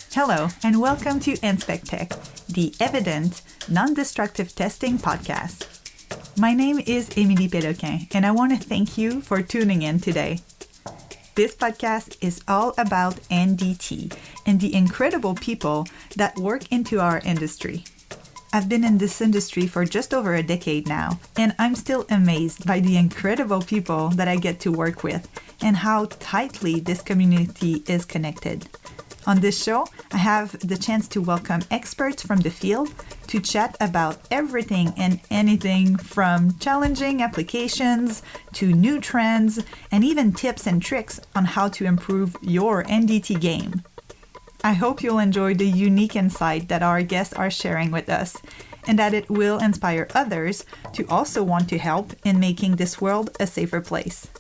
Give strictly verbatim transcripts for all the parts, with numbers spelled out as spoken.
Hello, and welcome to InspecTech, the evident, non-destructive testing podcast. My name is Émilie Péloquin, and I want to thank you for tuning in today. This podcast is all about N D T and the incredible people that work into our industry. I've been in this industry for just over a decade now, and I'm still amazed by the incredible people that I get to work with and how tightly this community is connected. On this show, I have the chance to welcome experts from the field to chat about everything and anything from challenging applications to new trends and even tips and tricks on how to improve your N D T game. I hope you'll enjoy the unique insight that our guests are sharing with us and that it will inspire others to also want to help in making this world a safer place.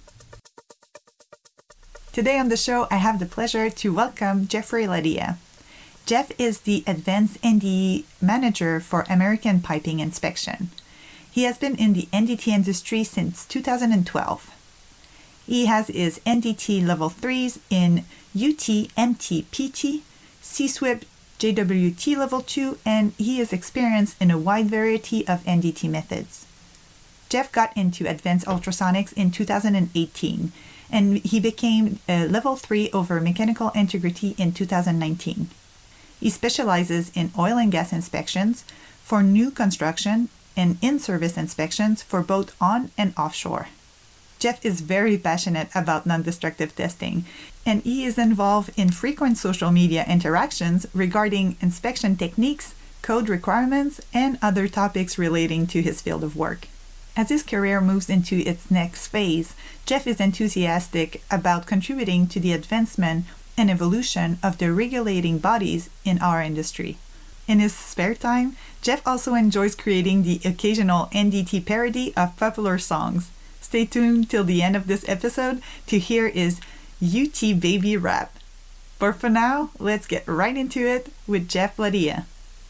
Today on the show, I have the pleasure to welcome Jeffrey Ladilla. Jeff is the Advanced N D E Manager for American Piping Inspection. He has been in the N D T industry since two thousand twelve. He has his N D T Level threes in U T M T P T, C S W I P J W T Level two, and he is experienced in a wide variety of N D T methods. Jeff got into advanced ultrasonics in two thousand eighteen, and he became a Level three over mechanical integrity in two thousand nineteen. He specializes in oil and gas inspections for new construction and in-service inspections for both on and offshore. Jeff is very passionate about non-destructive testing, and he is involved in frequent social media interactions regarding inspection techniques, code requirements, and other topics relating to his field of work. As his career moves into its next phase, Jeff is enthusiastic about contributing to the advancement and evolution of the regulating bodies in our industry. In his spare time, Jeff also enjoys creating the occasional N D T parody of popular songs. Stay tuned till the end of this episode to hear his U T Baby rap. But for now, let's get right into it with Jeff Ladilla.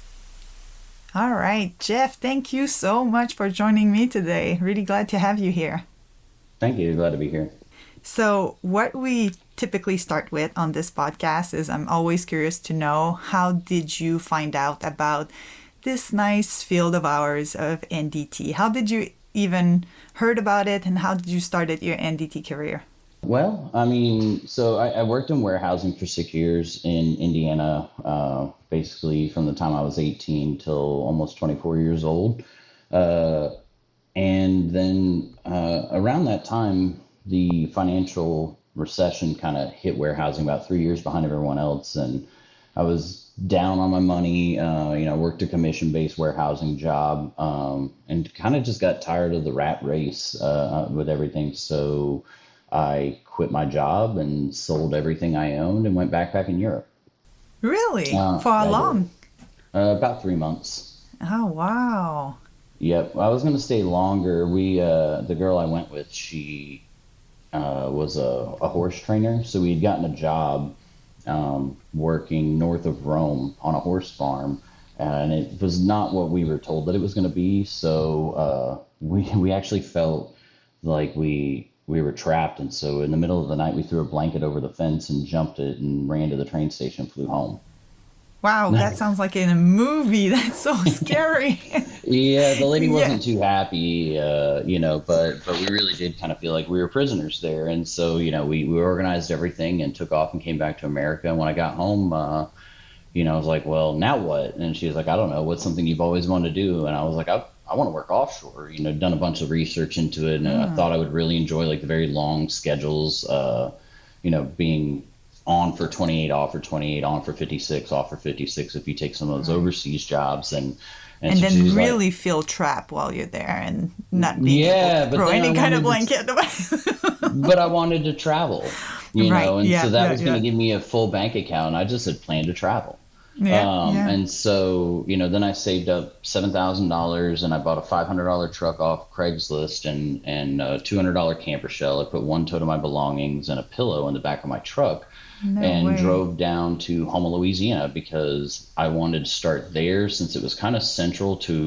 All right, Jeff, thank you so much for joining me today. Really glad to have you here. Thank you. Glad to be here. So what we typically start with on this podcast is I'm always curious to know, how did you find out about this nice field of ours of N D T? How did you even heard about it, and how did you start your N D T career? Well, I mean, so I, I worked in warehousing for six years in Indiana, uh, basically from the time I was eighteen till almost twenty-four years old. Uh, and then uh, around that time, the financial recession kind of hit warehousing about three years behind everyone else. And I was down on my money, uh, you know, worked a commission-based warehousing job, um, and kind of just got tired of the rat race uh, with everything. So I quit my job and sold everything I owned and went backpack in Europe. Really? Uh, For how I long? Uh, about three months. Oh, wow. Yep. I was going to stay longer. We, uh, the girl I went with, she uh, was a, a horse trainer. So we had gotten a job um, working north of Rome on a horse farm. And it was not what we were told that it was going to be. So uh, we, we actually felt like we... we were trapped. And so in the middle of the night, we threw a blanket over the fence and jumped it and ran to the train station and flew home. Wow, that sounds like in a movie. That's so scary. Yeah, the lady wasn't yeah. too happy, uh, you know, but but we really did kind of feel like we were prisoners there. And so, you know, we, we organized everything and took off and came back to America. And when I got home, uh, you know, I was like, well, now what? And she was like, I don't know. What's something you've always wanted to do? And I was like, I I want to work offshore, you know, done a bunch of research into it. And mm. I thought I would really enjoy like the very long schedules, uh, you know, being on for twenty-eight, off for twenty-eight, on for fifty-six, off for fifty-six, if you take some of those right. overseas jobs. And and, and so then really like, feel trapped while you're there and not being yeah, able to throw any kind of blanket to, away. But I wanted to travel, you right. know, and yeah, so that yeah, was yeah. going to give me a full bank account. I just had planned to travel. Yeah, um, yeah. And so, you know, then I saved up seven thousand dollars and I bought a five hundred dollars truck off Craigslist and, and a two hundred dollars camper shell. I put one tote of my belongings and a pillow in the back of my truck no and way. drove down to Houma, Louisiana, because I wanted to start there since it was kind of central to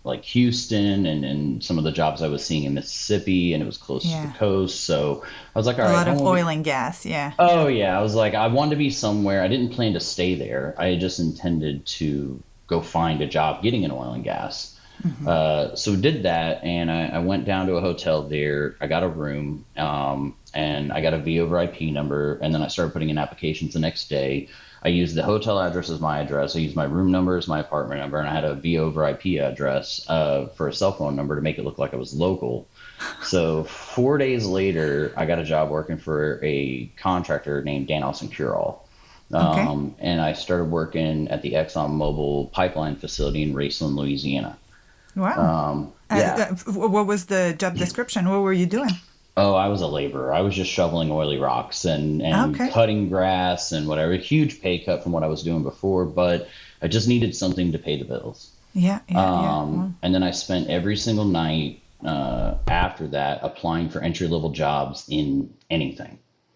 like Houston and, and some of the jobs I was seeing in Mississippi, and it was close to the Yeah. coast. So I was like, all A right, lot I of want to be, oil and gas. Yeah. oh yeah, I was like, I wanted to be somewhere. I didn't plan to stay there. I just intended to go find a job getting in oil and gas. Hmm. Uh, so did that, and I, I went down to a hotel there. I got a room, um, and I got a V over I P number, and then I started putting in applications the next day. I used the hotel address as my address. I used my room number as my apartment number, and I had a V over I P address uh, for a cell phone number to make it look like I was local. So four days later, I got a job working for a contractor named Danos and Curall. Okay. Um, and I started working at the ExxonMobil pipeline facility in Raceland, Louisiana. Wow. Um, Uh, yeah. uh, what was the job description? What were you doing? Oh, I was a laborer. I was just shoveling oily rocks and, and Okay. cutting grass and whatever. A huge pay cut from what I was doing before, but I just needed something to pay the bills. Yeah, yeah, yeah. Um, Well, and then I spent every single night uh, after that applying for entry level jobs in anything.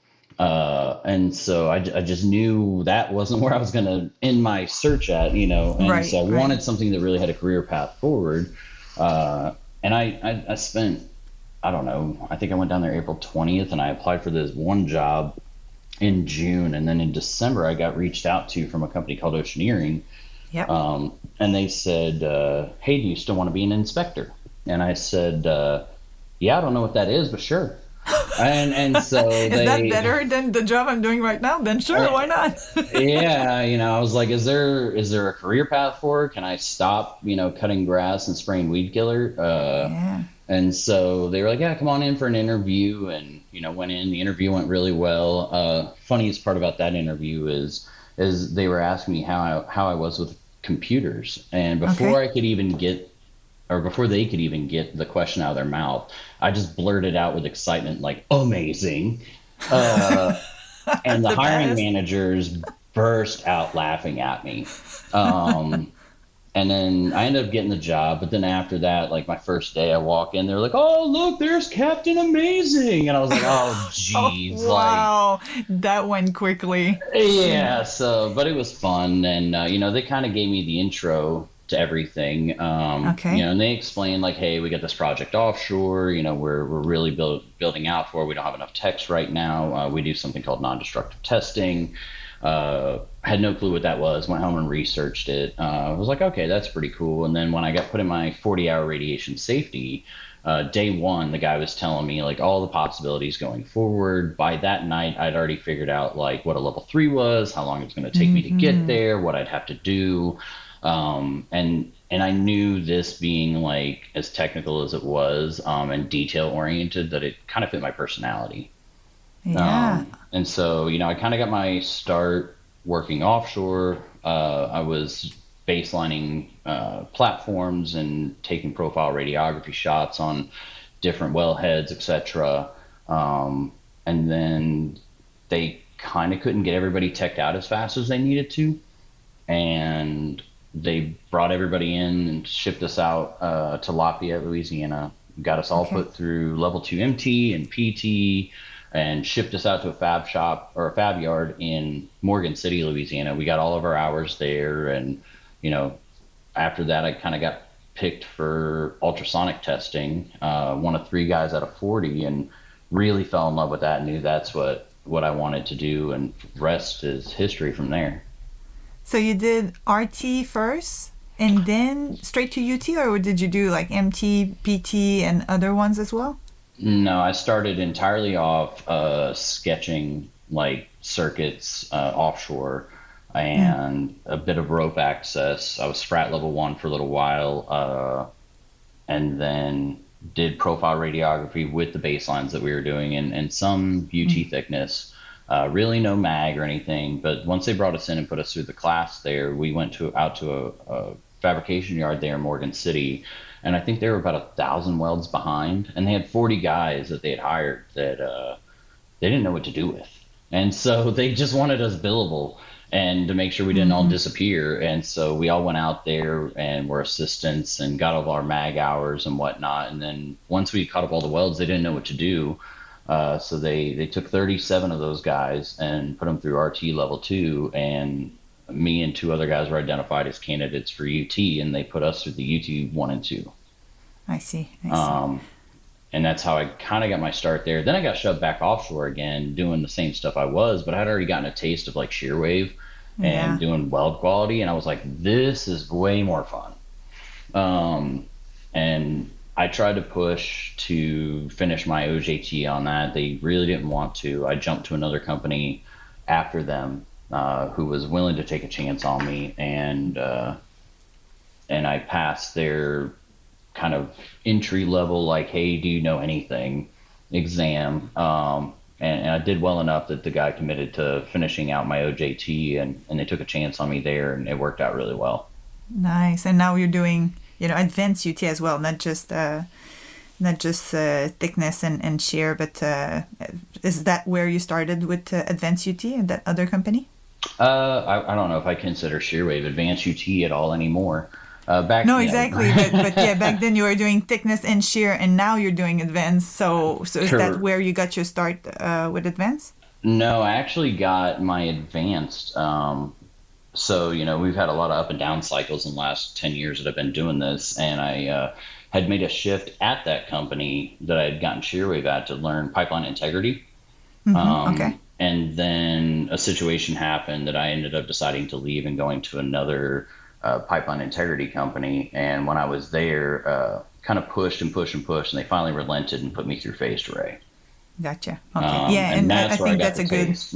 Uh, and so I, I just knew that wasn't where I was going to end my search at, you know, and right, so I right. wanted something that really had a career path forward. Uh, and I, I, I spent, I don't know, I think I went down there April twentieth and I applied for this one job in June. And then in December, I got reached out to from a company called Oceaneering. Yep. Um, and they said, uh, hey, do you still want to be an inspector? And I said, uh, yeah, I don't know what that is, but sure. And and so Is that they, better than the job I'm doing right now? Then sure, why not? yeah, you know, I was like, is there is there a career path for it? Can I stop, you know, cutting grass and spraying weed killer? Uh, Yeah. and so they were like, yeah, come on in for an interview. And, you know, went in, the interview went really well. Uh, funniest part about that interview is, is they were asking me how I, how I was with computers. And before Okay. I could even get, or before they could even get the question out of their mouth, I just blurted out with excitement, like, amazing. Uh, and the The hiring best. managers burst out laughing at me. Um, and then I ended up getting the job. But then after that, like my first day, I walk in, they're like, oh, look, there's Captain Amazing. And I was like, oh, Oh, geez. Like, wow. That went quickly. yeah. So, but it was fun. And, uh, you know, they kind of gave me the intro to everything. Um, Okay. you know, and they explained like, hey, we got this project offshore. You know, we're, we're really build, building out for it. We don't have enough techs right now. Uh, we do something called non-destructive testing. Uh, had no clue what that was. Went home and researched it. Uh, I was like, okay, that's pretty cool. And then when I got put in my forty-hour radiation safety, uh, day one, the guy was telling me like all the possibilities going forward. By that night, I'd already figured out like what a level three was, how long it was going to take me to get there, what I'd have to do, um, and and I knew this being like as technical as it was um, and detail oriented that it kind of fit my personality. Yeah. Um, and so, you know, I kind of got my start working offshore. Uh, I was baselining uh, platforms and taking profile radiography shots on different wellheads, et cetera. Um, and then they kind of couldn't get everybody teched out as fast as they needed to. And they brought everybody in and shipped us out uh, to Lafayette, Louisiana, got us all Okay. put through level two M T and P T, and shipped us out to a fab shop or a fab yard in Morgan City, Louisiana. We got all of our hours there. And, you know, after that, I kind of got picked for ultrasonic testing, uh, one of three guys out of forty, and really fell in love with that and knew that's what, what I wanted to do. And rest is history from there. So you did R T first and then straight to U T, or did you do like M T, P T, and other ones as well? No, I started entirely off uh, sketching like circuits uh, offshore and a bit of rope access. I was Strat level one for a little while, uh, and then did profile radiography with the baselines that we were doing and, and some U T thickness. Uh, really no mag or anything, but once they brought us in and put us through the class there, we went to out to a, a fabrication yard there in Morgan City. And I think they were about a thousand welds behind, and they had forty guys that they had hired that uh, they didn't know what to do with, and so they just wanted us billable and to make sure we didn't all disappear. And so we all went out there and were assistants and got all of our mag hours and whatnot. And then once we cut up all the welds, they didn't know what to do, uh, so they they took thirty-seven of those guys and put them through R T level two, and me and two other guys were identified as candidates for U T, and they put us through the U T one and two. I see. I see. Um, and that's how I kind of got my start there. Then I got shoved back offshore again, doing the same stuff I was, but I had already gotten a taste of like shear wave and Yeah. doing weld quality, and I was like, this is way more fun. Um, and I tried to push to finish my O J T on that. They really didn't want to. I jumped to another company after them, uh, who was willing to take a chance on me, and uh, and I passed their kind of entry level, like, hey, do you know anything exam. Um, and, and I did well enough that the guy committed to finishing out my O J T, and, and they took a chance on me there, and it worked out really well. Nice. And now you're doing, you know, advanced U T as well, not just uh, not just uh, thickness and, and shear, but uh, is that where you started with uh, advanced U T at that other company? Uh, I, I don't know if I consider shearwave advanced U T at all anymore. Uh, back No, yeah. exactly. but, but yeah, back then you were doing thickness and shear, and now you're doing advanced. So, so is that Sure. where you got your start uh, with advanced? No, I actually got my advanced. Um, so, you know, we've had a lot of up and down cycles in the last ten years that I've been doing this. And I uh, had made a shift at that company that I had gotten shearwave at to learn pipeline integrity. Mm-hmm. Um, Okay. And then a situation happened that I ended up deciding to leave and going to another uh, pipeline integrity company. And when I was there, uh, kind of pushed and pushed and pushed, and they finally relented and put me through phased array. Gotcha. Okay. Um, yeah, and, I, I that's where think got that's the a good. taste.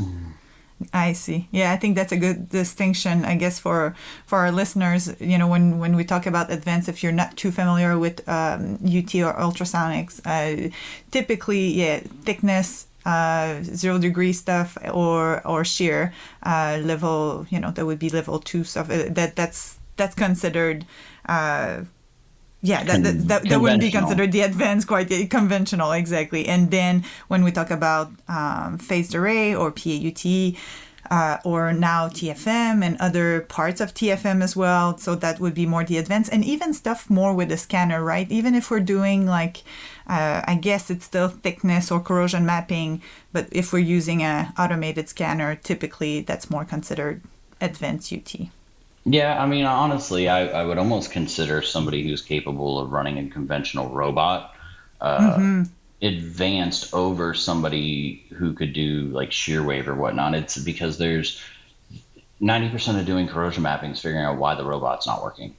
I see. Yeah, I think that's a good distinction, I guess, for for our listeners. You know, when, when we talk about advanced, if you're not too familiar with um, U T or ultrasonics, uh, typically, yeah, thickness, uh, zero degree stuff, or or shear uh, level. You know, that would be level two stuff. Uh, That that's that's considered. Uh, Yeah, that that, that, that wouldn't be Conventional. considered the advanced, quite the conventional, exactly. And then when we talk about um, phased array or P A U T, uh, or now T F M and other parts of T F M as well, so that would be more the advanced, and even stuff more with the scanner, right? Even if we're doing like, uh, I guess it's still thickness or corrosion mapping, but if we're using a automated scanner, typically that's more considered advanced U T. Yeah, I mean, honestly, I, I would almost consider somebody who's capable of running a conventional robot uh, Mm-hmm. advanced over somebody who could do like shear wave or whatnot. It's because there's ninety percent of doing corrosion mapping is figuring out why the robot's not working.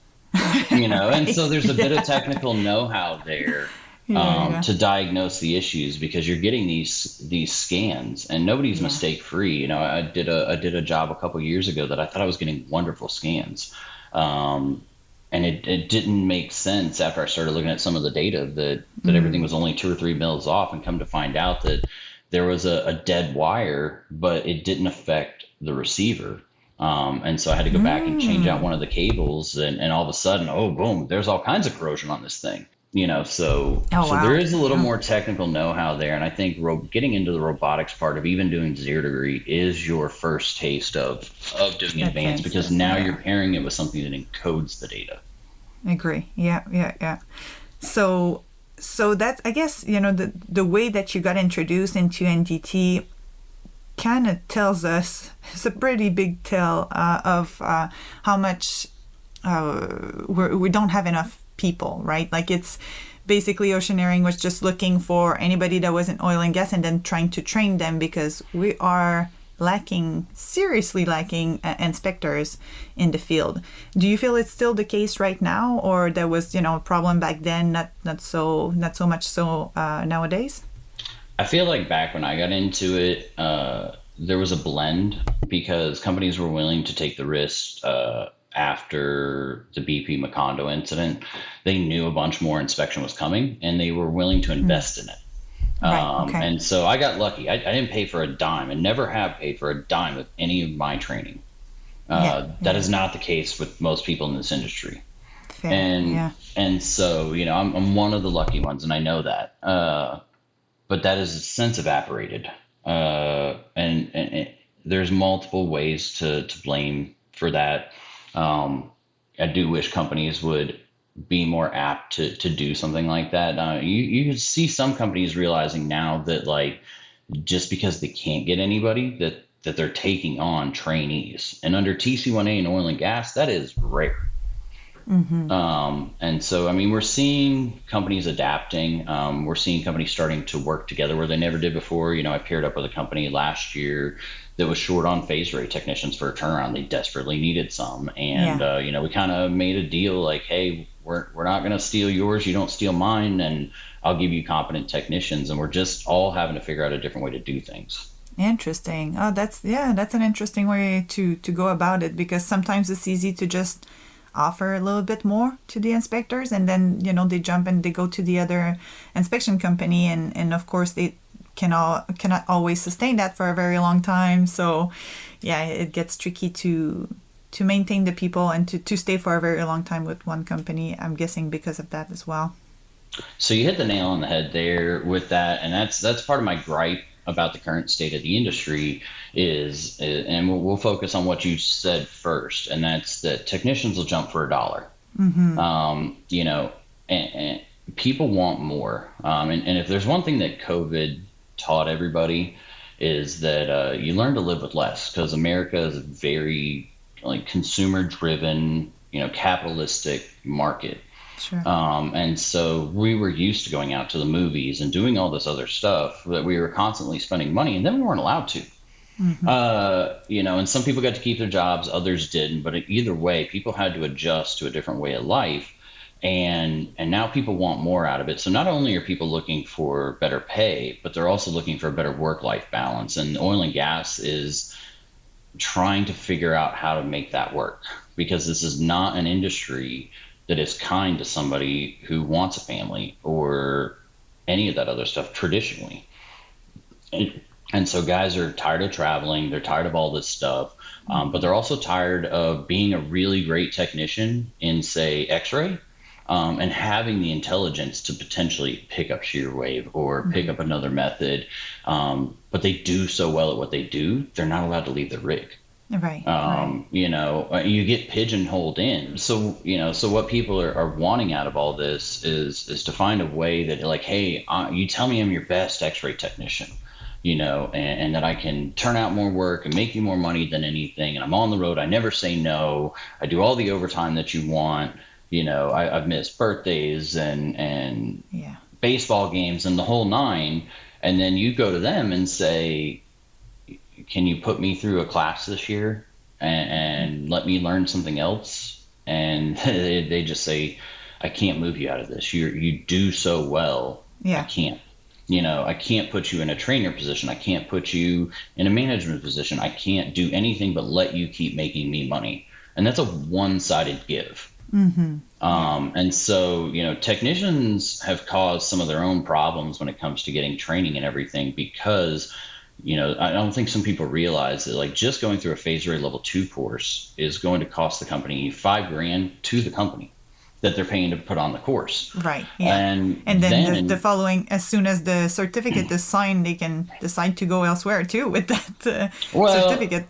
You know, and so there's a bit of technical know-how there um, Yeah, yeah. to diagnose the issues, because you're getting these these scans and nobody's Yeah. mistake free. You know, I did a I did a job a couple years ago that I thought I was getting wonderful scans, um, and it, it didn't make sense after I started looking at some of the data that that everything was only two or three mils off, and come to find out that there was a, a dead wire, but it didn't affect the receiver. Um, and so I had to go back and change out one of the cables, and, and all of a sudden, oh, boom, there's all kinds of corrosion on this thing. You know, so Oh, so wow. there is a little Yeah. more technical know-how there, and I think ro- getting into the robotics part of even doing zero degree is your first taste of of doing advanced, Advanced, because now yeah. you're pairing it with something that encodes the data. Agree. Yeah, yeah, yeah. So, so that's, I guess, you know, the the way that you got introduced into N D T kind of tells us, it's a pretty big tell uh, of uh, how much uh, we're, we don't have enough people, right? Like it's basically Oceaneering was just looking for anybody that was in oil and gas and then trying to train them, because we are lacking, seriously lacking uh, inspectors in the field. Do you feel it's still the case right now, or there was, you know, a problem back then, not not so not so much so uh, nowadays? I feel like back when I got into it, uh, there was a blend, because companies were willing to take the risk uh, after the B P Macondo incident. They knew a bunch more inspection was coming, and they were willing to invest in it. Right, Um, okay. And so I got lucky. I, I didn't pay for a dime, and never have paid for a dime of any of my training. Uh, Yeah, that yeah. is not the case with most people in this industry. Fair. And yeah. and so, you know, I'm, I'm one of the lucky ones, and I know that. Uh, but that is since evaporated. Uh, and, and it, there's multiple ways to, to blame for that. Um, I do wish companies would be more apt to, to do something like that. Uh, you, you can see some companies realizing now that, like, just because they can't get anybody, that that they're taking on trainees. And under T C one A in oil and gas, that is rare. Mm-hmm. Um, and so, I mean, we're seeing companies adapting. Um, we're seeing companies starting to work together where they never did before. You know, I paired up with a company last year that was short on phase array technicians for a turnaround. They desperately needed some. And, Yeah. uh, you know, we kind of made a deal like, hey, we're, we're not going to steal yours. You don't steal mine. And I'll give you competent technicians. And we're just all having to figure out a different way to do things. Interesting. Oh, that's yeah, that's an interesting way to to go about it, because sometimes it's easy to just offer a little bit more to the inspectors, and then you know they jump and they go to the other inspection company, and and of course they cannot cannot always sustain that for a very long time. So yeah, it gets tricky to to maintain the people and to, to stay for a very long time with one company, I'm guessing, because of that as well. So you hit the nail on the head there with that, and that's that's part of my gripe about the current state of the industry is, and we'll, we'll focus on what you said first, and that's that technicians will jump for a dollar. Mm-hmm. Um, you know, and, and people want more. Um, and, and if there's one thing that COVID taught everybody is that uh, you learn to live with less, because America is a very like consumer driven, you know, capitalistic market. Sure. Um, and so we were used to going out to the movies and doing all this other stuff that we were constantly spending money, and then we weren't allowed to. Mm-hmm. Uh, you know, and some people got to keep their jobs, others didn't. But either way, people had to adjust to a different way of life, and and now people want more out of it. So not only are people looking for better pay, but they're also looking for a better work-life balance. And oil and gas is trying to figure out how to make that work, because this is not an industry that is kind to somebody who wants a family or any of that other stuff traditionally. And, and so guys are tired of traveling. They're tired of all this stuff, um, but they're also tired of being a really great technician in, say, X-ray, um, and having the intelligence to potentially pick up shear wave or pick up another method. Um, but they do so well at what they do, they're not allowed to leave the rig. Right. Um, right. You know, you get pigeonholed in. So, you know, so what people are, are wanting out of all this is is to find a way that, like, hey, uh, you tell me I'm your best X-ray technician, you know, and, and that I can turn out more work and make you more money than anything. And I'm on the road. I never say no. I do all the overtime that you want. You know, I, I've missed birthdays and and Yeah. baseball games and the whole nine. And then you go to them and say, can you put me through a class this year and, and let me learn something else? And they, they just say, I can't move you out of this. You you do so well. Yeah. I can't. You know, I can't put you in a trainer position. I can't put you in a management position. I can't do anything but let you keep making me money. And that's a one-sided give. Mm-hmm. Um, and so, you know, technicians have caused some of their own problems when it comes to getting training and everything, because you know, I don't think some people realize that, like, just going through a phase array level two course is going to cost the company five grand to the company that they're paying to put on the course. Right. Yeah. And, and then, then the, the following, as soon as the certificate is signed, they can decide to go elsewhere too with that uh, well, certificate.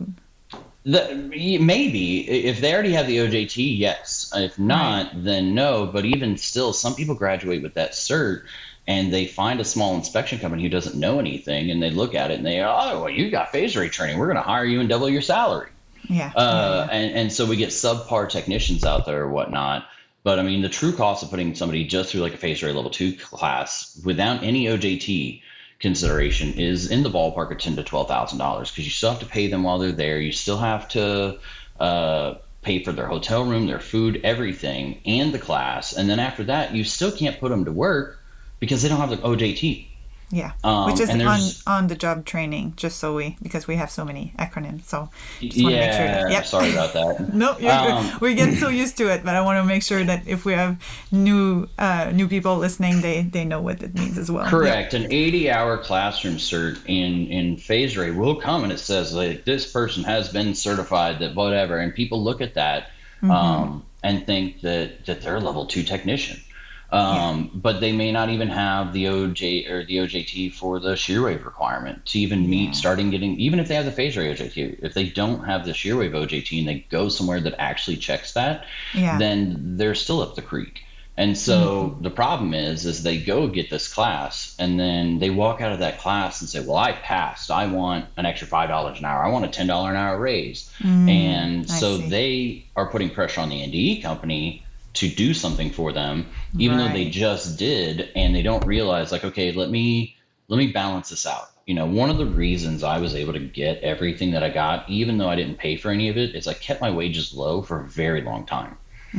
The, maybe if they already have the O J T, yes. If not, right. then no. But even still, some people graduate with that cert, and they find a small inspection company who doesn't know anything, and they look at it and they, oh, well, you got phase array training. We're going to hire you and double your salary. Yeah. Uh, yeah, yeah. And, and so we get subpar technicians out there or whatnot. But I mean, the true cost of putting somebody just through like a phase array level two class without any O J T consideration is in the ballpark of ten to twelve thousand dollars, because you still have to pay them while they're there. You still have to uh, pay for their hotel room, their food, everything, and the class. And then after that, you still can't put them to work because they don't have the O J T. Yeah, um, which is on, on the job training, just so we, because we have so many acronyms. So just yeah, want to make sure that, yep. Sorry about that. No, you're um, good. We get so used to it, but I want to make sure that if we have new uh, new people listening, they, they know what it means as well. Correct. Yep. An eighty hour classroom cert in, in phase array will come and it says, like, this person has been certified, that whatever. And people look at that Mm-hmm. um, and think that, that they're a level two technician. Um, yeah. But they may not even have the O J or the O J T for the shear wave requirement to even meet yeah. starting getting, even if they have the phase array O J T, if they don't have the shear wave O J T and they go somewhere that actually checks that, yeah. then they're still up the creek. And so the problem is, is they go get this class and then they walk out of that class and say, well, I passed. I want an extra five dollars an hour. I want a ten dollars an hour raise. And I so see. they are putting pressure on the N D E company to do something for them, even though they Right. just did, and they don't realize like, okay, let me, let me balance this out. You know, one of the reasons I was able to get everything that I got, even though I didn't pay for any of it, is I kept my wages low for a very long time.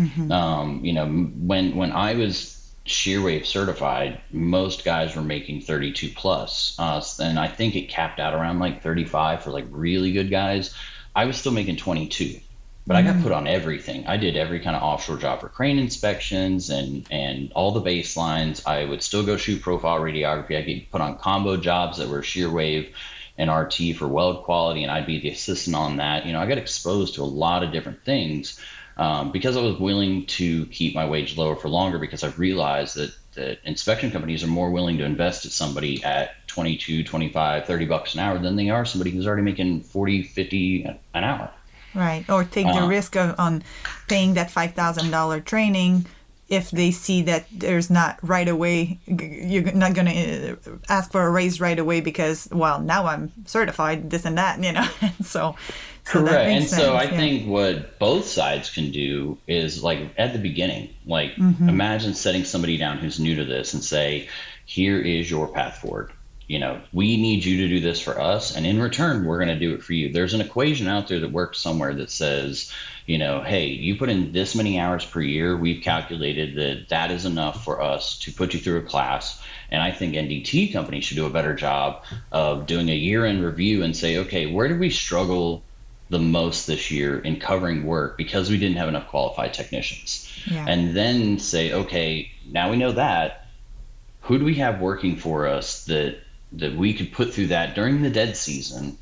Um, you know, when when I was Shearwave certified, most guys were making thirty-two plus, uh, and I think it capped out around like thirty-five for like really good guys. I was still making twenty-two, but I got put on everything. I did every kind of offshore job for crane inspections and and all the baselines. I would still go shoot profile radiography. I get put on combo jobs that were Shearwave and R T for weld quality, and I'd be the assistant on that. You know, I got exposed to a lot of different things um, because I was willing to keep my wage lower for longer, because I realized that, that inspection companies are more willing to invest at somebody at twenty-two, twenty-five, thirty bucks an hour than they are somebody who's already making forty, fifty an hour. Right. Or take the Uh, risk of on paying that five thousand dollars training if they see that there's not right away, g- you're not going to ask for a raise right away because, well, now I'm certified, this and that, you know. And so, so that Correct. makes And sense. so I yeah. think what both sides can do is like at the beginning, like imagine setting somebody down who's new to this and say, here is your path forward. You know, we need you to do this for us, and in return, we're going to do it for you. There's an equation out there that works somewhere that says, you know, hey, you put in this many hours per year. We've calculated that that is enough for us to put you through a class. And I think N D T companies should do a better job of doing a year-end review and say, okay, where did we struggle the most this year in covering work because we didn't have enough qualified technicians? Yeah. And then say, okay, now we know that. Who do we have working for us that that we could put through that during the dead season,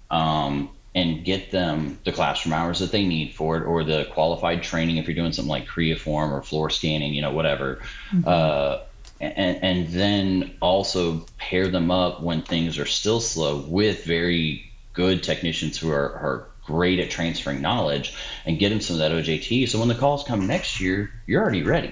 um, and get them the classroom hours that they need for it, or the qualified training if you're doing something like creaform or floor scanning, you know, whatever. Uh, and, and then also pair them up when things are still slow with very good technicians who are, are great at transferring knowledge, and get them some of that O J T. So when the calls come next year, you're already ready.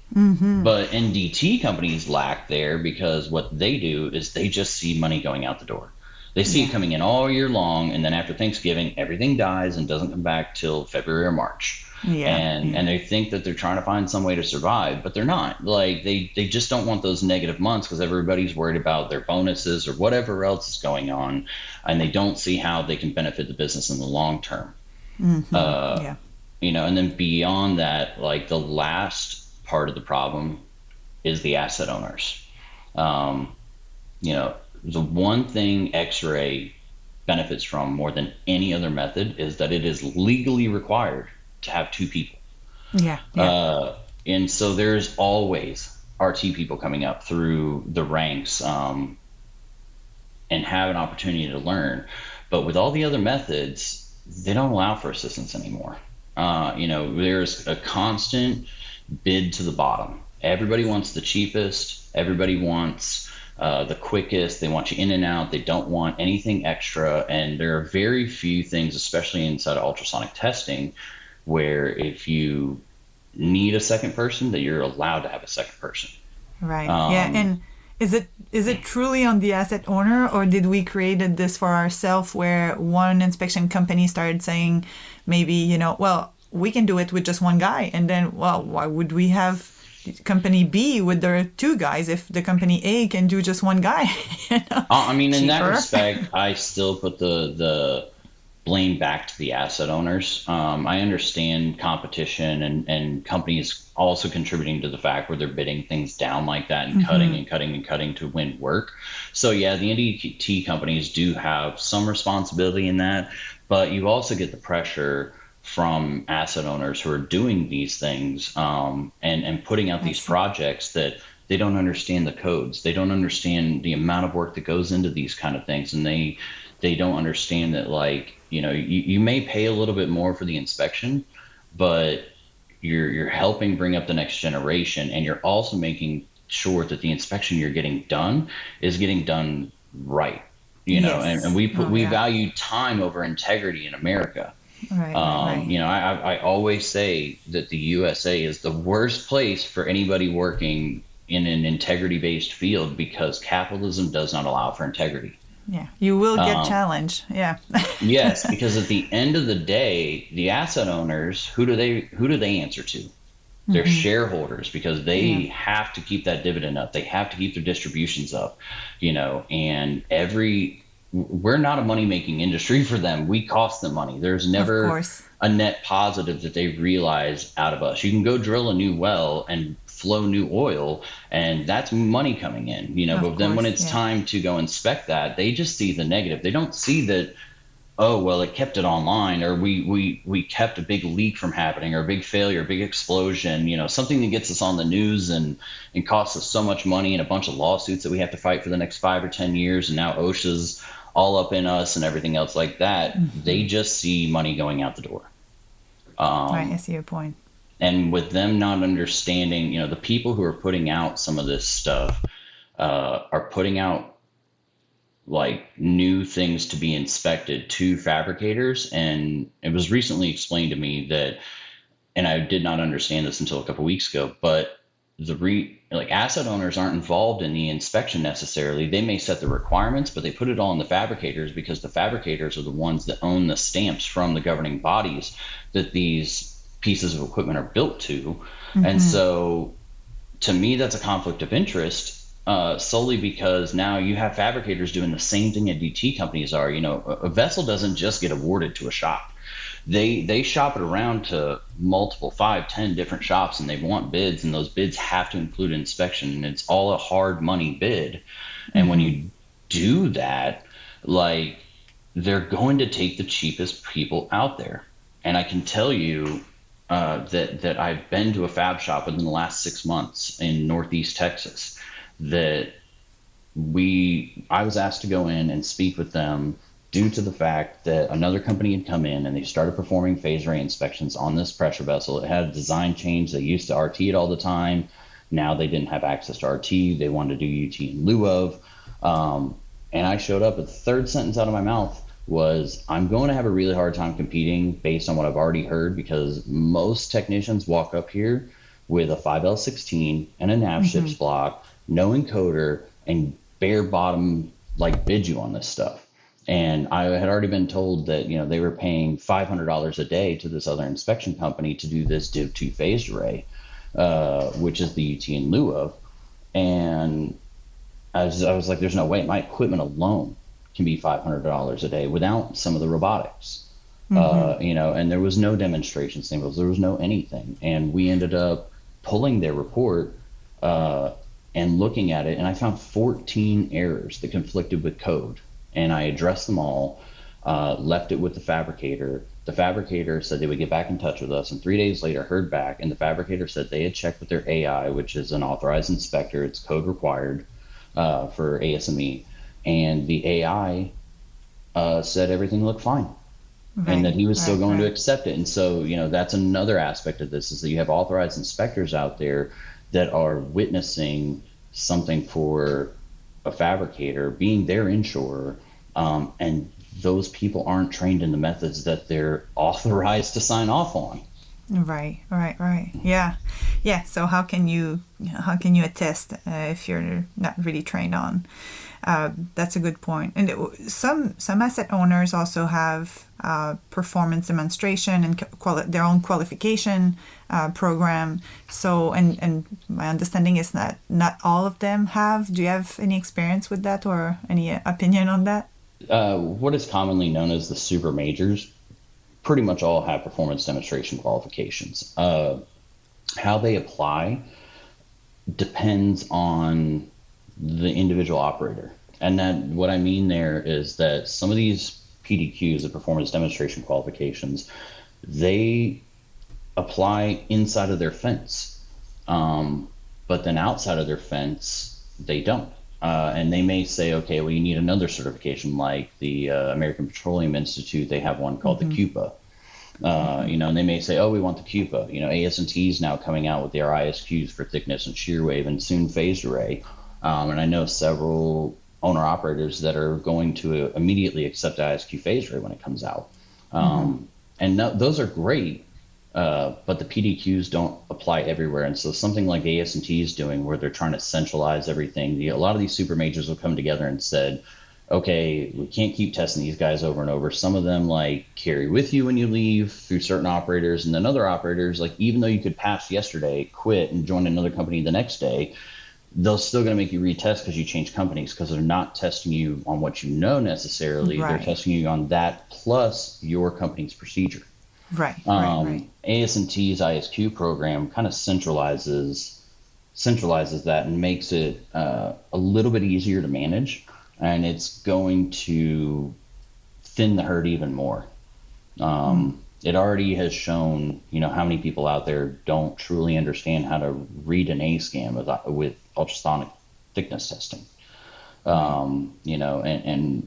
But N D T companies lack there because what they do is they just see money going out the door. They see it coming in all year long, and then after Thanksgiving, everything dies and doesn't come back till February or March. Yeah, And yeah. and they think that they're trying to find some way to survive, but they're not. Like they they just don't want those negative months because everybody's worried about their bonuses or whatever else is going on, and they don't see how they can benefit the business in the long term. Uh, yeah. you know, and then beyond that, like the last part of the problem is the asset owners. Um, you know, the one thing X-ray benefits from more than any other method is that it is legally required to have two people. Yeah. Yeah. Uh, and so there's always R T people coming up through the ranks, um, and have an opportunity to learn. But with all the other methods, they don't allow for assistance anymore. Uh, you know, there's a constant bid to the bottom. Everybody wants the cheapest. Everybody wants uh, the quickest. They want you in and out. They don't want anything extra. And there are very few things, especially inside of ultrasonic testing, where if you need a second person, that you're allowed to have a second person. Right. Um, yeah. And is it is it truly on the asset owner, or did we created this for ourselves where one inspection company started saying maybe, you know, well, we can do it with just one guy, and then, well, why would we have company B with their two guys if the company A can do just one guy? You know? Uh, I mean, in that Cheaper. respect, I still put the the blame back to the asset owners. Um, I understand competition and, and companies also contributing to the fact where they're bidding things down like that and cutting and cutting and cutting to win work. So yeah, the N D T companies do have some responsibility in that, but you also get the pressure from asset owners who are doing these things, um, and, and putting out these projects that they don't understand the codes. They don't understand the amount of work that goes into these kind of things. And they, they don't understand that, like, you know, you, you may pay a little bit more for the inspection, but you're, you're helping bring up the next generation. And you're also making sure that the inspection you're getting done is getting done right. You know, Yes. and, and we put, Oh, we yeah. value time over integrity in America. Right, right, Um, right. you know, I, I I always say that the U S A is the worst place for anybody working in an integrity-based field because capitalism does not allow for integrity. Yeah, you will get Um, challenged. Yeah. yes, because at the end of the day, the asset owners, who do they who do they answer to? Their Hmm. shareholders, because Yeah, they have to keep that dividend up. They have to keep their distributions up, you know, and every we're not a money making industry for them. We cost them money. There's of never course. a net positive that they realize out of us. You can go drill a new well and flow new oil, and that's money coming in, you know, Of but then when course. it's Yeah. time to go inspect that, they just see the negative. They don't see that, oh well, it kept it online, or we we we kept a big leak from happening, or a big failure, a big explosion, you know, something that gets us on the news and and costs us so much money and a bunch of lawsuits that we have to fight for the next five or ten years, and now OSHA's all up in us and everything else like that. They Hmm. just see money going out the door. Right, I um, see your point. and with them not understanding, you know, the people who are putting out some of this stuff uh, are putting out like new things to be inspected to fabricators. And it was recently explained to me that, and I did not understand this until a couple weeks ago, but the re like asset owners aren't involved in the inspection necessarily. They may set the requirements, but they put it all on the fabricators because the fabricators are the ones that own the stamps from the governing bodies that these pieces of equipment are built to. And Hmm. so to me, that's a conflict of interest, uh, solely because now you have fabricators doing the same thing that D T companies are. You know, a, a vessel doesn't just get awarded to a shop. They they shop it around to multiple five, ten different shops, and they want bids, and those bids have to include inspection, and it's all a hard money bid. And when Hmm. you do that, like they're going to take the cheapest people out there. And I can tell you uh, that that I've been to a fab shop within the last six months in Northeast Texas. That we I was asked to go in and speak with them due to the fact that another company had come in and they started performing phase array inspections on this pressure vessel. It had a design change. They used to R T it all the time. Now they didn't have access to R T. They wanted to do U T in lieu of. Um, and I showed up, and the third sentence out of my mouth was, I'm going to have a really hard time competing based on what I've already heard, because most technicians walk up here with a five L sixteen and a nav Hmm. ships block, no encoder, and bare bottom like bid you on this stuff. And I had already been told that, you know, they were paying five hundred dollars a day to this other inspection company to do this div two phased array, uh, which is the U T in lieu of. And I was, I was like, there's no way. My equipment alone can be five hundred dollars a day without some of the robotics. Hmm. Uh, you know, and there was no demonstration samples. There was no anything. And we ended up pulling their report uh, and looking at it. And I found fourteen errors that conflicted with code. And I addressed them all, uh, left it with the fabricator. The fabricator said they would get back in touch with us. And three days later, heard back. And the fabricator said they had checked with their A I, which is an authorized inspector. It's code required uh, for A S M E. And the A I uh, said everything looked fine, and Right, that he was still right, going to right. accept it. And so, you know, that's another aspect of this, is that you have authorized inspectors out there that are witnessing something for a fabricator, being their insurer, um, and those people aren't trained in the methods that they're authorized to sign off on. Right, right, right. Yeah, yeah. So how can you how can you attest uh, if you're not really trained on? Uh, that's a good point. And it, some some asset owners also have uh, performance demonstration and quali- their own qualification uh, program. So and and my understanding is that not all of them have. Do you have any experience with that or any opinion on that? Uh, what is commonly known as the super majors pretty much all have performance demonstration qualifications. Uh, how they apply depends on the individual operator. And that what I mean there is that some of these P D Qs, the performance demonstration qualifications, they apply inside of their fence. Um, but then outside of their fence, they don't. Uh, and they may say, okay, well, you need another certification like the uh, American Petroleum Institute. They have one called the Mm-hmm. C U P A. Uh, you know, and they may say, oh, we want the C U P A. You know, A S and T is now coming out with their I S Qs for thickness and shear wave and soon phased array. Um, and I know several owner operators that are going to immediately accept I S Q phased array when it comes out. Mm-hmm. Um, and no, those are great, uh, but the P D Qs don't apply everywhere. And so something like A S and T is doing, where they're trying to centralize everything, the, a lot of these super majors will come together and said, okay, we can't keep testing these guys over and over. Some of them like carry with you when you leave through certain operators, and then other operators, like even though you could pass yesterday, quit and join another company the next day, they're still going to make you retest because you change companies, because they're not testing you on what you know necessarily. Right. They're testing you on that plus your company's procedure. Right, Um, right, right. A S and T's I S Q program kind of centralizes centralizes that and makes it uh, a little bit easier to manage, and it's going to thin the herd even more. Um, mm. It already has shown, you know, how many people out there don't truly understand how to read an A scan with with ultrasonic thickness testing. Um, you know, and, and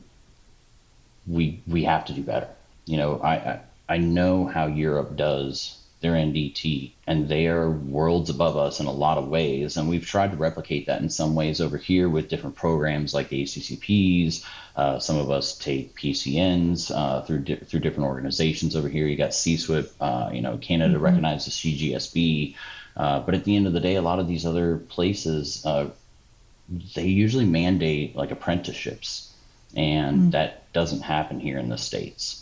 we we have to do better. You know, I, I I know how Europe does their N D T, and they are worlds above us in a lot of ways. And we've tried to replicate that in some ways over here with different programs like the A C C Ps. Uh, some of us take P C Ns uh, through di- through different organizations over here. You got C S W I P, uh, you know, Canada mm-hmm. recognizes C G S B. Uh, but at the end of the day, a lot of these other places, uh, they usually mandate like apprenticeships, and mm. that doesn't happen here in the States.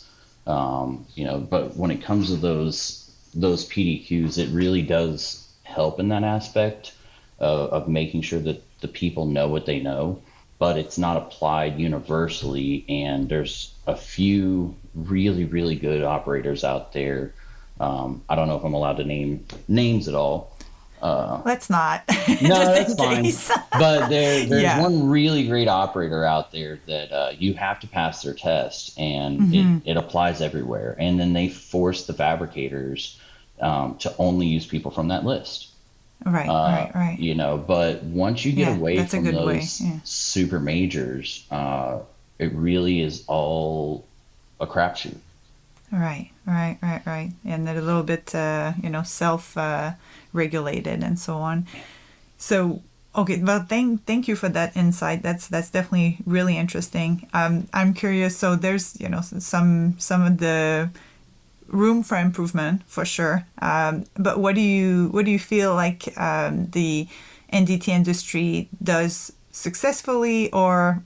Um, you know, but when it comes to those those P D Qs, it really does help in that aspect of, of making sure that the people know what they know, but it's not applied universally. And there's a few really, really good operators out there. Um, I don't know if I'm allowed to name names at all. Uh, Let's not. No, that's fine. But there, there's yeah. one really great operator out there that uh, you have to pass their test, and mm-hmm. it, it applies everywhere. And then they force the fabricators um, to only use people from that list. Right, uh, right, right. You know, but once you get yeah, away from those yeah. super majors, uh, it really is all a crapshoot. Right, right, right, right. And they're a little bit, uh, you know, self uh, regulated and so on. So, okay, well, thank thank you for that insight. That's that's definitely really interesting. Um, I'm curious. So there's, you know, some some of the room for improvement for sure. Um, but what do you what do you feel like um, the N D T industry does successfully, or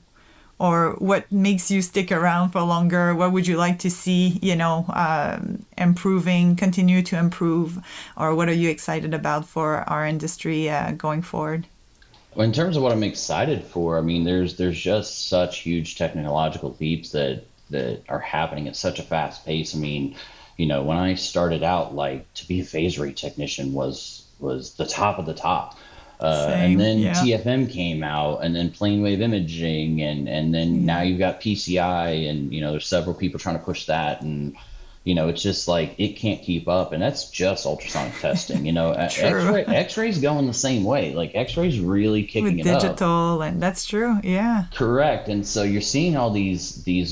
or what makes you stick around for longer? What would you like to see, you know, um, improving, continue to improve, or what are you excited about for our industry uh, going forward? Well, in terms of what I'm excited for, I mean, there's there's just such huge technological leaps that that are happening at such a fast pace. I mean, you know, when I started out, like to be a phase array technician was was the top of the top. Uh, and then yeah. T F M came out, and then plane wave imaging, and, and then yeah. now you've got P C I, and, you know, there's several people trying to push that. And, you know, it's just like it can't keep up. And that's just ultrasonic testing. You know, X-ray, X-ray's going the same way. Like X-ray's really kicking With it digital, up. Digital, and that's true. Yeah. Correct. And so you're seeing all these these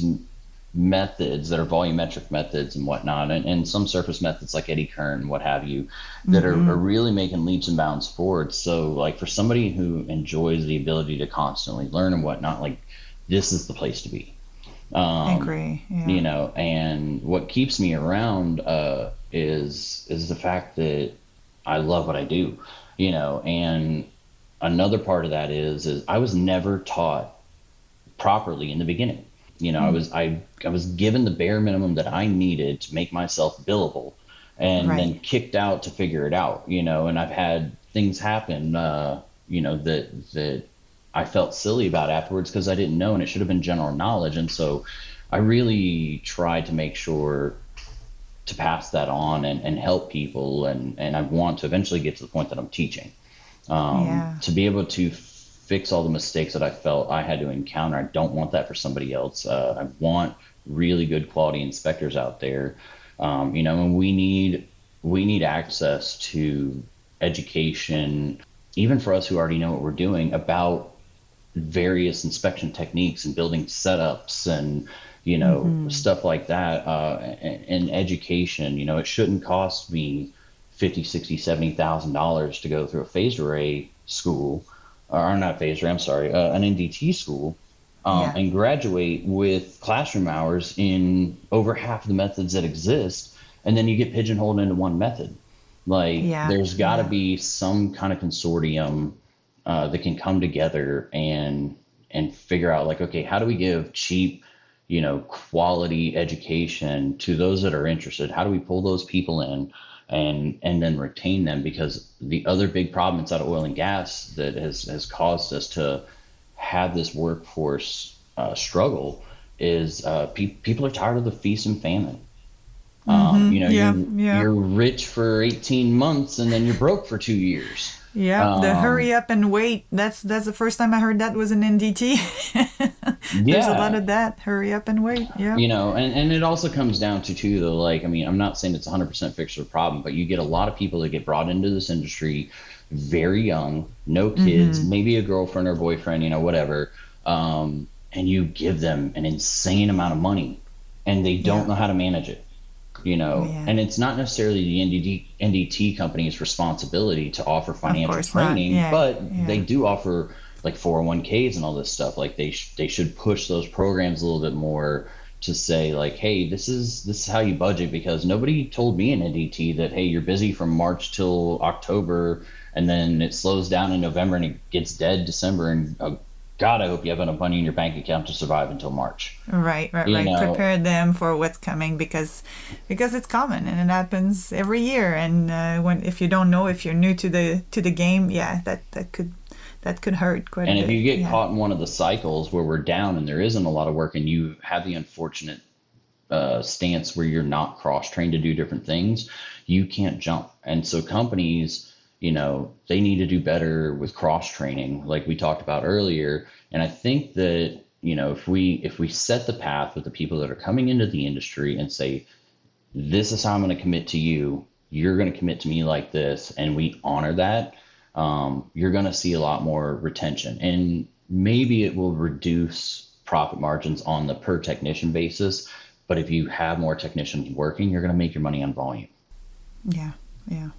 methods that are volumetric methods and whatnot, and, and some surface methods like eddy current and what have you, that mm-hmm. are, are really making leaps and bounds forward. So like for somebody who enjoys the ability to constantly learn and whatnot, like this is the place to be. Um, I agree. Yeah. You know, and what keeps me around uh, is is the fact that I love what I do. You know, and another part of that is is I was never taught properly in the beginning. You know, mm. I was I I was given the bare minimum that I needed to make myself billable, and right. then kicked out to figure it out. You know, and I've had things happen, uh, you know, that that I felt silly about afterwards because I didn't know, and it should have been general knowledge. And so, I really tried to make sure to pass that on and, and help people, and and I want to eventually get to the point that I'm teaching, um, yeah. to be able to fix all the mistakes that I felt I had to encounter. I don't want that for somebody else. Uh, I want really good quality inspectors out there. Um, you know, and we need we need access to education, even for us who already know what we're doing, about various inspection techniques and building setups and, you know, mm-hmm. stuff like that. Uh, and, and education, you know, it shouldn't cost me fifty, sixty, seventy thousand dollars to go through a phased array school. Or not phase array, I'm sorry, uh, an N D T school, um, yeah. and graduate with classroom hours in over half of the methods that exist, and then you get pigeonholed into one method. Like Yeah. there's got to Yeah. be some kind of consortium uh, that can come together and and figure out like, okay, how do we give cheap, you know, quality education to those that are interested? How do we pull those people in and and then retain them? Because the other big problem inside of oil and gas that has has caused us to have this workforce uh, struggle is uh, pe- people are tired of the feast and famine. Um, you know, Yeah. you're Yeah. you're rich for eighteen months and then you're broke for two years. Yeah. The Um, hurry up and wait. That's that's the first time I heard that was an N D T. There's a lot yeah, of that. Hurry up and wait. Yeah. you know, and, and it also comes down to too though, like, I mean, I'm not saying it's one hundred percent fixed or problem, but you get a lot of people that get brought into this industry very young, no kids, maybe a girlfriend or boyfriend, you know, whatever. Um, and you give them an insane amount of money and they don't Yeah. know how to manage it. You know, Yeah. and it's not necessarily the N D T, N D T company's responsibility to offer Of financial course not. training, Yeah. but Yeah. they do offer like four oh one k's and all this stuff. Like they sh- they should push those programs a little bit more to say like, hey, this is this is how you budget, because nobody told me in N D T that hey, you're busy from March till October and then it slows down in November and it gets dead December, and oh, God, I hope you have enough money in your bank account to survive until March. Right, right, You right. know, Prepare them for what's coming, because because it's common and it happens every year. And uh, when if you don't know, if you're new to the to the game, yeah, that that could that could hurt quite And a if bit. you get Yeah. caught in one of the cycles where we're down and there isn't a lot of work, and you have the unfortunate uh, stance where you're not cross trained to do different things, you can't jump. And so companies, you know, they need to do better with cross training, like we talked about earlier. And I think that, you know, if we if we set the path with the people that are coming into the industry and say, this is how I'm going to commit to you, you're going to commit to me like this, and we honor that, um, you're going to see a lot more retention. And maybe it will reduce profit margins on the per technician basis. But if you have more technicians working, you're going to make your money on volume. Yeah, yeah.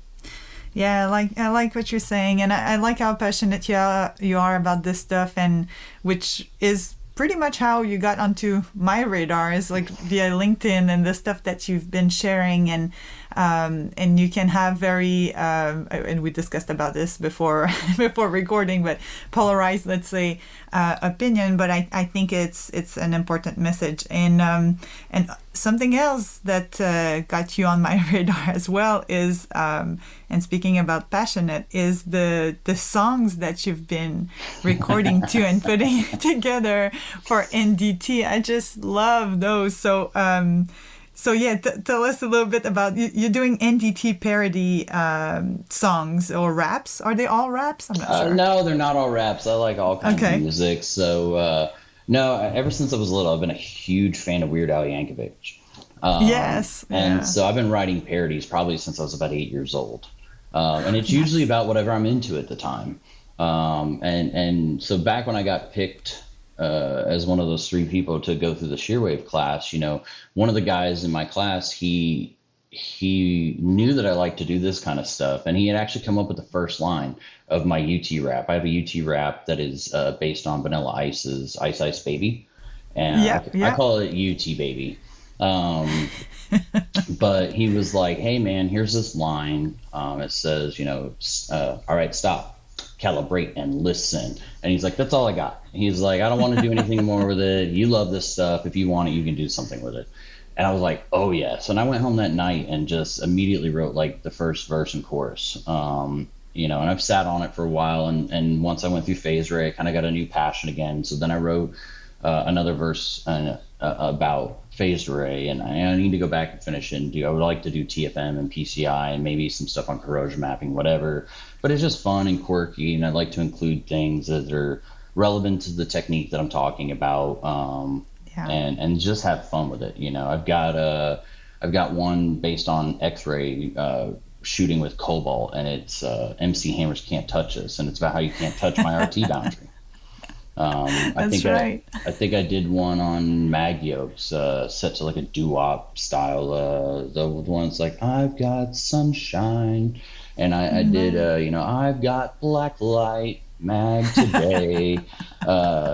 Yeah, I like I like what you're saying, and I, I like how passionate you are, you are about this stuff, and which is pretty much how you got onto my radar, is like via LinkedIn and the stuff that you've been sharing, and um, and you can have very um, and we discussed about this before before recording, but polarized, let's say, uh, opinion, but I, I think it's it's an important message, and um, and something else that uh, got you on my radar as well is um, and speaking about passionate, is the the songs that you've been recording too and putting together for N D T. I just love those. So um, so yeah, t- tell us a little bit about you, you're doing N D T parody um, songs or raps. Are they all raps? I'm not Uh, sure. no, they're not all raps. I like all kinds Okay. of music. So, uh, no, ever since I was little, I've been a huge fan of Weird Al Yankovic. Um, Yes, And yeah. so I've been writing parodies probably since I was about eight years old. Um, and it's usually about whatever I'm into at the time. Um, and, and so back when I got picked uh, as one of those three people to go through the Shearwave class, you know, one of the guys in my class, he he knew that I liked to do this kind of stuff, and he had actually come up with the first line of my U T rap. I have a U T rap that is uh, based on Vanilla Ice's Ice Ice Baby, and Yeah, I, yeah. I call it U T Baby. Um, but he was like, hey man, here's this line. Um, it says, you know, s- uh, all right, stop, calibrate and listen. And he's like, that's all I got. He's like, I don't want to do anything more with it. You love this stuff. If you want it, you can do something with it. And I was like, oh yes. And I went home that night and just immediately wrote like the first verse and chorus. Um, you know, and I've sat on it for a while. And, and once I went through Phase Ray, I kind of got a new passion again. So then I wrote uh, another verse uh, uh, about Phased Array, and I, I need to go back and finish it and do. I would like to do T F M and P C I and maybe some stuff on corrosion mapping, whatever. But it's just fun and quirky, and I like to include things that are relevant to the technique that I'm talking about, um, Yeah. and and just have fun with it. You know, I've got a I've got one based on X-ray uh, shooting with cobalt, and it's uh, M C Hammers Can't Touch Us, and it's about how you can't touch my R T boundary. Um, I That's think right. I, I think I did one on mag yokes, uh, set to like a doo-wop style. Uh, the one that's like, I've got sunshine, and I, I did, uh, you know, I've got black light mag today. uh,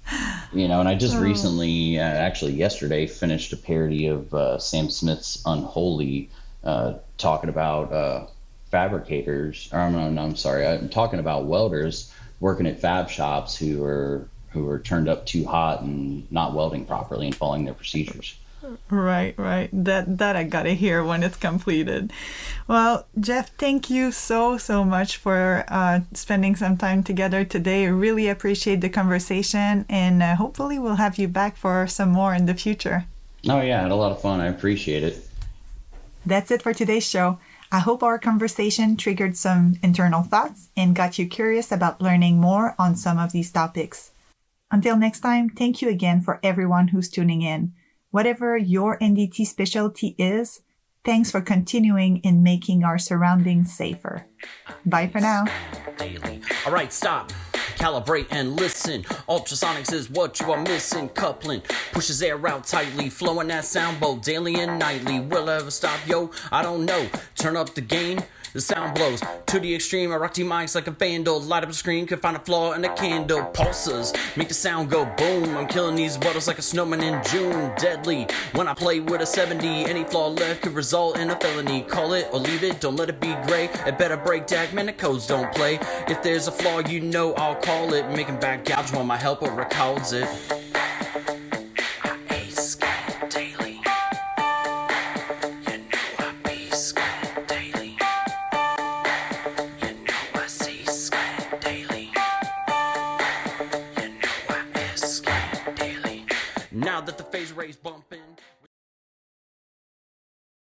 You know, and I just Oh, recently, uh, actually yesterday, finished a parody of uh, Sam Smith's Unholy, uh, talking about uh, fabricators. Or no, no, I'm sorry, I'm talking about welders working at fab shops who are who are turned up too hot and not welding properly and following their procedures. right, right. That that I gotta hear when it's completed. Well, Jeff, thank you so so much for uh, spending some time together today. I really appreciate the conversation, and uh, hopefully we'll have you back for some more in the future. Oh yeah, I had a lot of fun. I appreciate it. That's it for today's show. I hope our conversation triggered some internal thoughts and got you curious about learning more on some of these topics. Until next time, thank you again for everyone who's tuning in. Whatever your N D T specialty is, thanks for continuing in making our surroundings safer. Bye for now. Daily. All right, stop. Calibrate and listen. Ultrasonics is what you are missing. Coupling pushes air out tightly, flowing that sound both daily and nightly. Will it ever stop, yo? I don't know. Turn up the gain. The sound blows to the extreme. I rock the mics like a vandal. Light up the screen, can find a flaw in a candle. Pulses make the sound go boom. I'm killing these bottles like a snowman in June. Deadly when I play with a seventy. Any flaw left could result in a felony. Call it or leave it, don't let it be gray. It better break tag, man, the codes don't play. If there's a flaw, you know I'll call it. Making back gouge while my helper records it. Now that the phase race bumping.